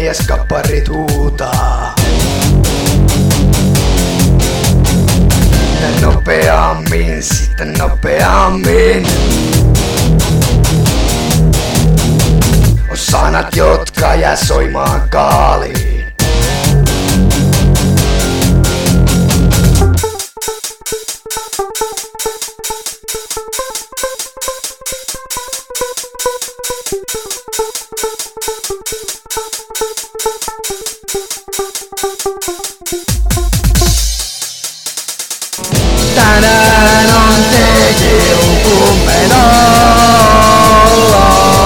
mieskapparit huutaa. Sitten nopeammin, sitten nopeammin. On sanat, jotka jää soimaan kaaliin. Tänään on TJ-luku menolla.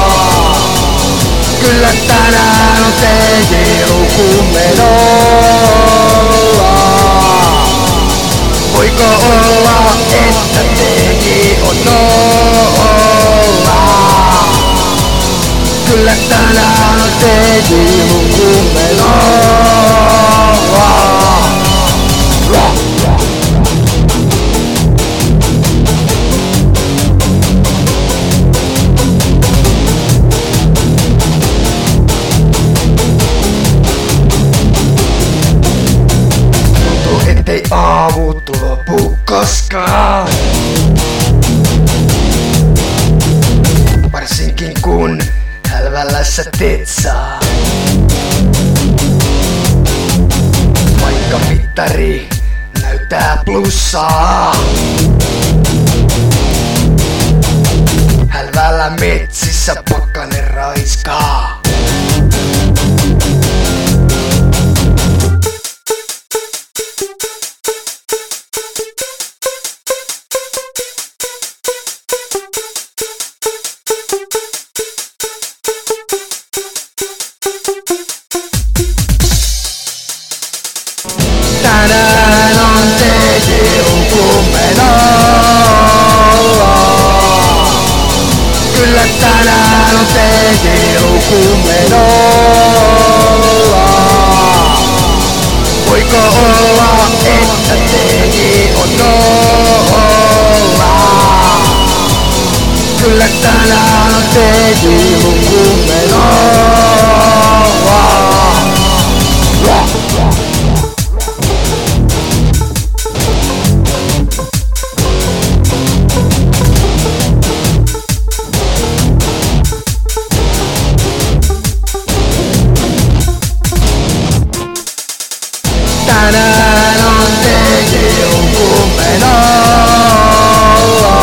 Kyllä tänään on TJ-luku menolla. Voiko olla, että TJ on nolla? Kyllä tänään on TJ-luku menolla. Ettei aamu lopu koskaan. Varsinkin kun hälvälässä tetsaa. Vaikka mittari näyttää plussaa. Hälvällä metsissä pakkanen raiskaa. Tänään on TJ-luku menolla. Kyllä tänään on TJ-luku menolla. Voiko olla, että TJ on nolla? Kyllä tänään on TJ-luku menolla. Tänään on TJ-luku menolla.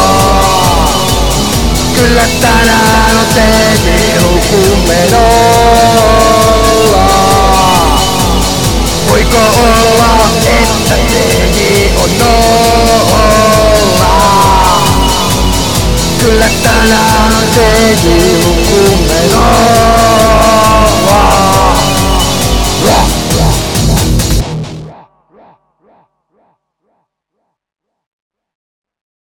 Kyllä tänään on TJ-luku menolla. Voiko olla, että TJ on nolla? Kyllä tänään on TJ